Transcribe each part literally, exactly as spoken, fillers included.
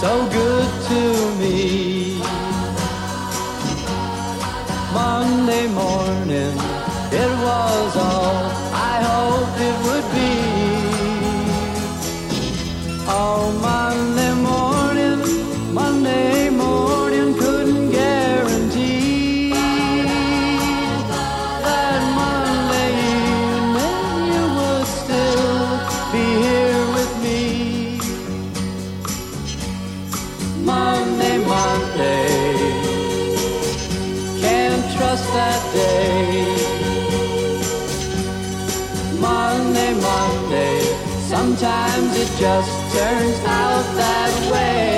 so good to me. Monday morning, it was all I hoped it would be. Oh, Monday morning, Monday morning, couldn't guarantee that Monday evening you would still be here with me. Monday, Monday, can't trust that day. Monday, Monday, sometimes it just turns out that way.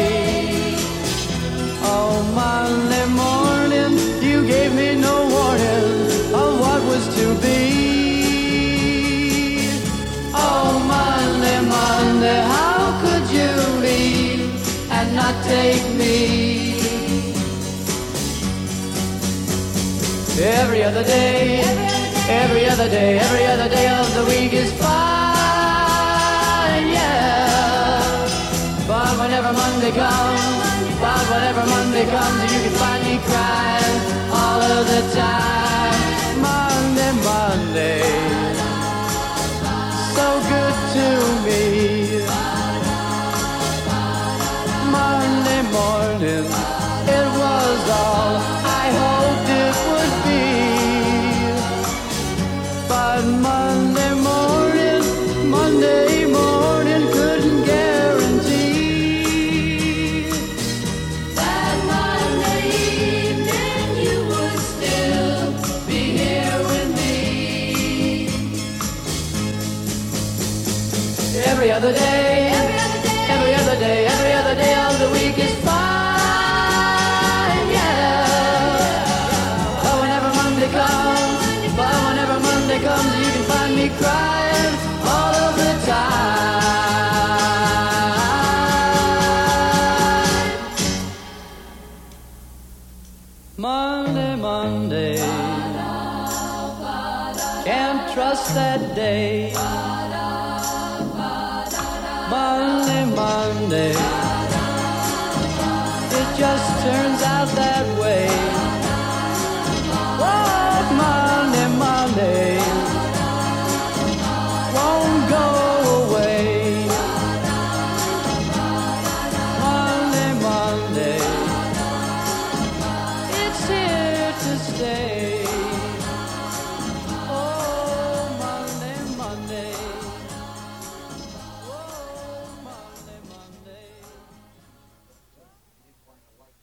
Oh, Monday morning, you gave me no warning of what was to be. Oh, Monday, Monday, how could you leave and not take me? Every other day, every other day, every other day of the week is fine, yeah. But whenever Monday comes, but whenever Monday comes, you can find me crying all of the time. Monday, Monday, so good to me. Monday morning, it was all I hoped it would be. But Monday morning, Monday morning couldn't guarantee that Monday evening you would still be here with me. Every other day, Every other day, every other day, every other day of the week is fine, yeah. But whenever Monday comes, but whenever Monday comes, you can find me crying all of the time. Monday, Monday, can't trust that day. Monday, Monday, it just turns out that way.